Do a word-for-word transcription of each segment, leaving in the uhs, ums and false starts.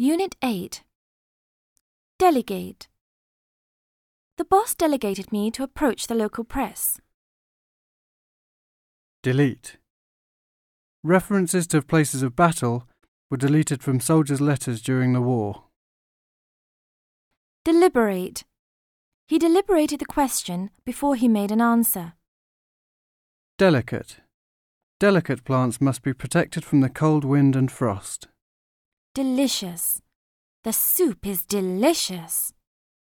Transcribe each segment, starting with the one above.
Unit eight. Delegate. The boss delegated me to approach the local press. Delete. References to places of battle were deleted from soldiers' letters during the war. Deliberate. He deliberated the question before he made an answer. Delicate. Delicate plants must be protected from the cold wind and frost. Delicious. The soup is delicious.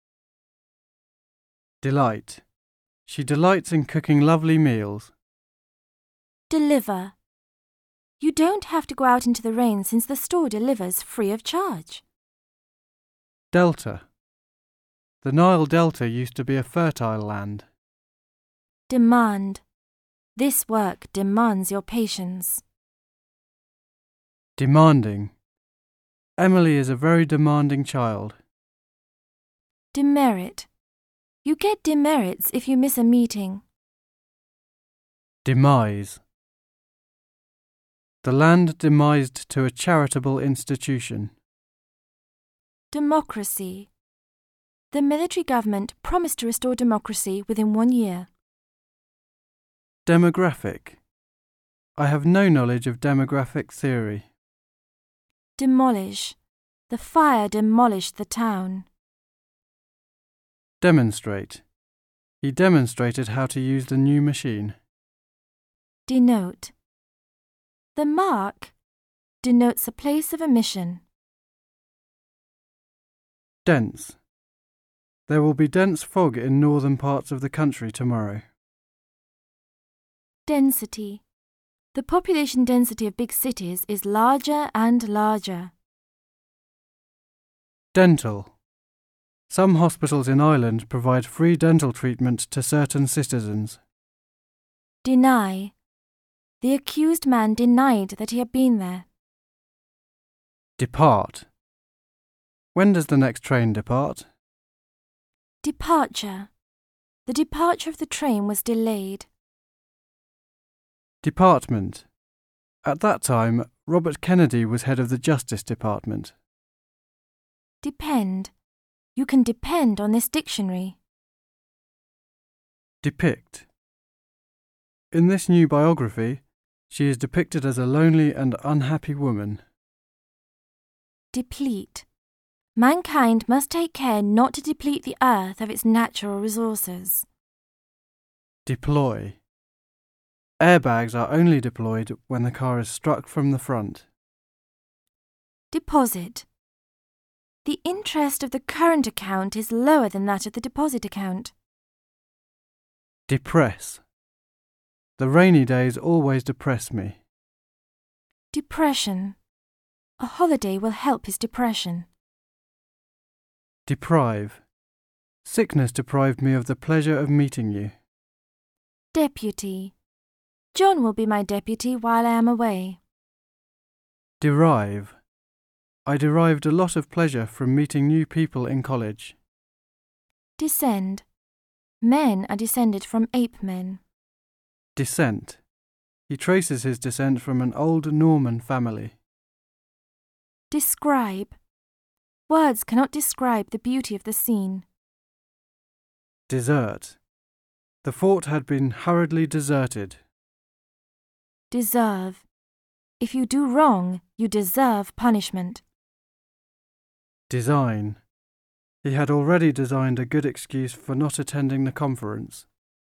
Delight. She delights in cooking lovely meals. Deliver. You don't have to go out into the rain since the store delivers free of charge. Delta. The Nile Delta used to be a fertile land. Demand. This work demands your patience. Demanding. Emily is a very demanding child. Demerit. You get demerits if you miss a meeting. Demise. The land demised to a charitable institution. Democracy. The military government promised to restore democracy within one year. Demographic. I have no knowledge of demographic theory. Demolish. The fire demolished the town. Demonstrate. He demonstrated how to use the new machine. Denote. The mark denotes a place of emission. Dense. There will be dense fog in northern parts of the country tomorrow. Density. The population density of big cities is larger and larger. Dental. Some hospitals in Ireland provide free dental treatment to certain citizens. Deny. The accused man denied that he had been there. Depart. When does the next train depart? Departure. The departure of the train was delayed. Department. At that time, Robert Kennedy was head of the Justice Department. Depend. You can depend on this dictionary. Depict. In this new biography, she is depicted as a lonely and unhappy woman. Deplete. Mankind must take care not to deplete the earth of its natural resources. Deploy. Airbags are only deployed when the car is struck from the front. Deposit. The interest of the current account is lower than that of the deposit account. Depress. The rainy days always depress me. Depression. A holiday will help his depression. Deprive. Sickness deprived me of the pleasure of meeting you. Deputy. John will be my deputy while I am away. Derive. I derived a lot of pleasure from meeting new people in college. Descend. Men are descended from ape men. Descent. He traces his descent from an old Norman family. Describe. Words cannot describe the beauty of the scene. Desert. The fort had been hurriedly deserted. Deserve. If you do wrong, you deserve punishment. Design. He had already designed a good excuse for not attending the conference.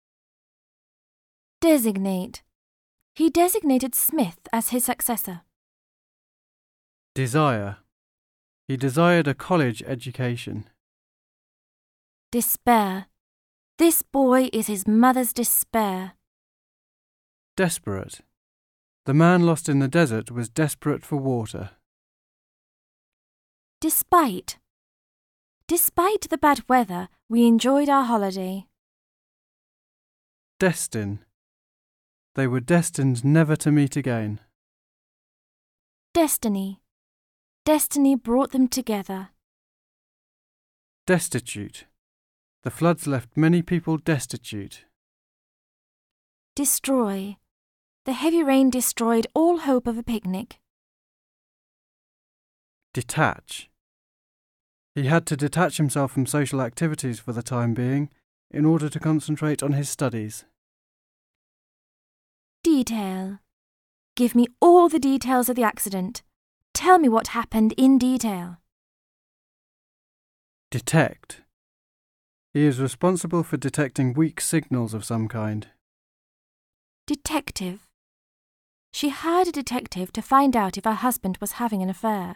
Designate. He designated Smith as his successor. Desire. He desired a college education. Despair. This boy is his mother's despair. Desperate. The man lost in the desert was desperate for water. Despite. Despite the bad weather, we enjoyed our holiday. Destin. They were destined never to meet again. Destiny. Destiny brought them together. Destitute. The floods left many people destitute. Destroy. The heavy rain destroyed all hope of a picnic. Detach. He had to detach himself from social activities for the time being in order to concentrate on his studies. Detail. Give me all the details of the accident. Tell me what happened in detail. Detect. He is responsible for detecting weak signals of some kind. Detective. She hired a detective to find out if her husband was having an affair.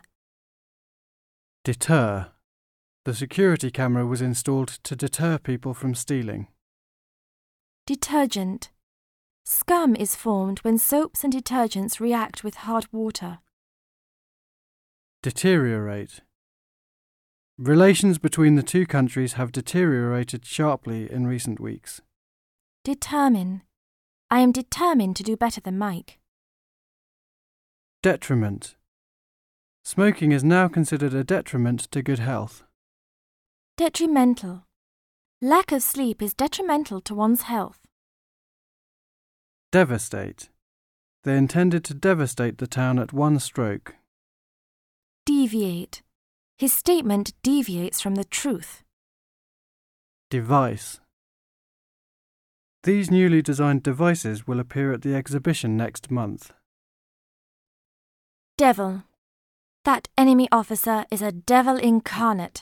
Deter. The security camera was installed to deter people from stealing. Detergent. Scum is formed when soaps and detergents react with hard water. Deteriorate. Relations between the two countries have deteriorated sharply in recent weeks. Determine. I am determined to do better than Mike. Detriment. Smoking is now considered a detriment to good health. Detrimental. Lack of sleep is detrimental to one's health. Devastate. They intended to devastate the town at one stroke. Deviate. His statement deviates from the truth. Device. These newly designed devices will appear at the exhibition next month. Devil. That enemy officer is a devil incarnate.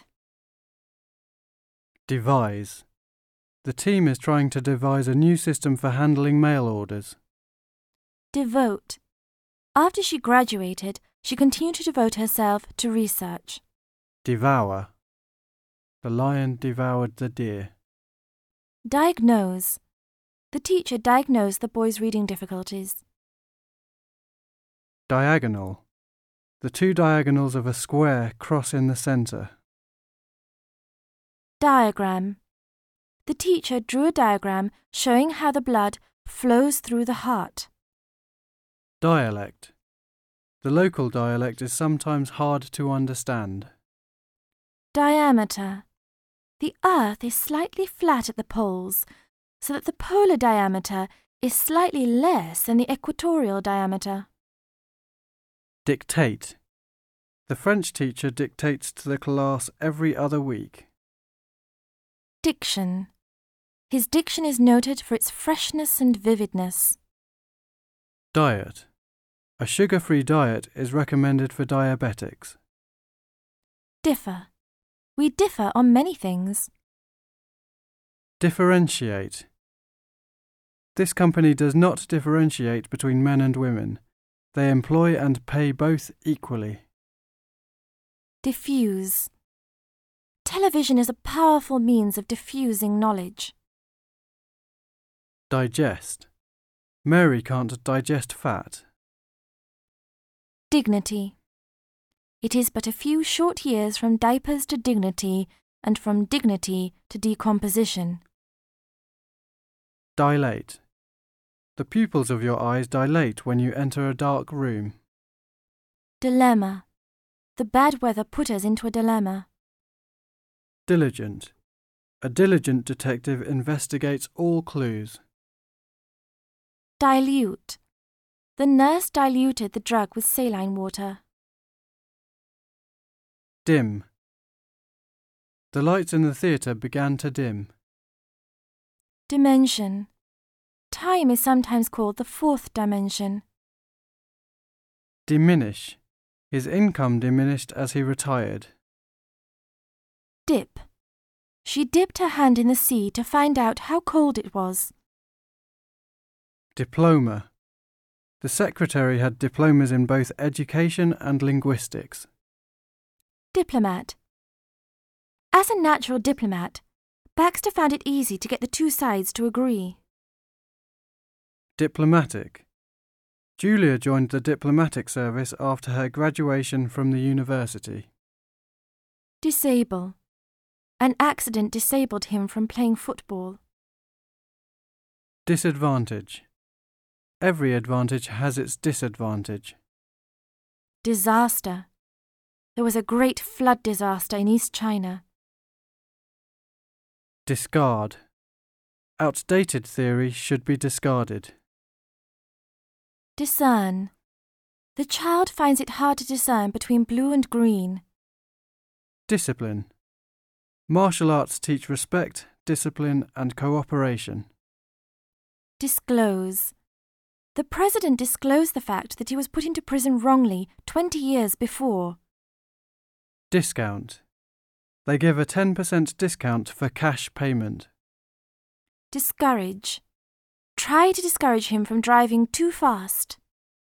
Devise. The team is trying to devise a new system for handling mail orders. Devote. After she graduated, she continued to devote herself to research. Devour. The lion devoured the deer. Diagnose. The teacher diagnosed the boy's reading difficulties. Diagonal. The two diagonals of a square cross in the centre. Diagram. The teacher drew a diagram showing how the blood flows through the heart. Dialect. The local dialect is sometimes hard to understand. Diameter. The Earth is slightly flat at the poles, so that the polar diameter is slightly less than the equatorial diameter. Dictate. The French teacher dictates to the class every other week. Diction. His diction is noted for its freshness and vividness. Diet. A sugar-free diet is recommended for diabetics. Differ. We differ on many things. Differentiate. This company does not differentiate between men and women. They employ and pay both equally. Diffuse. Television is a powerful means of diffusing knowledge. Digest. Mary can't digest fat. Dignity. It is but a few short years from diapers to dignity, and from dignity to decomposition. Dilate. The pupils of your eyes dilate when you enter a dark room. Dilemma. The bad weather put us into a dilemma. Diligent. A diligent detective investigates all clues. Dilute. The nurse diluted the drug with saline water. Dim. The lights in the theatre began to dim. Dimension. Time is sometimes called the fourth dimension. Diminish. His income diminished as he retired. Dip. She dipped her hand in the sea to find out how cold it was. Diploma. The secretary had diplomas in both education and linguistics. Diplomat. As a natural diplomat, Baxter found it easy to get the two sides to agree. Diplomatic. Julia joined the diplomatic service after her graduation from the university. Disable. An accident disabled him from playing football. Disadvantage. Every advantage has its disadvantage. Disaster. There was a great flood disaster in East China. Discard. Outdated theory should be discarded. Discern. The child finds it hard to discern between blue and green. Discipline. Martial arts teach respect, discipline, and cooperation. Disclose. The President disclosed the fact that he was put into prison wrongly twenty years before. Discount. They give a ten percent discount for cash payment. Discourage. Try to discourage him from driving too fast.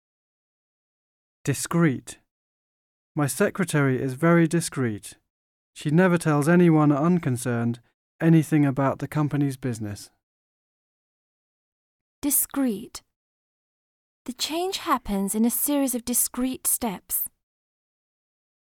Discreet. My secretary is very discreet. She never tells anyone unconcerned anything about the company's business. Discreet. The change happens in a series of discrete steps.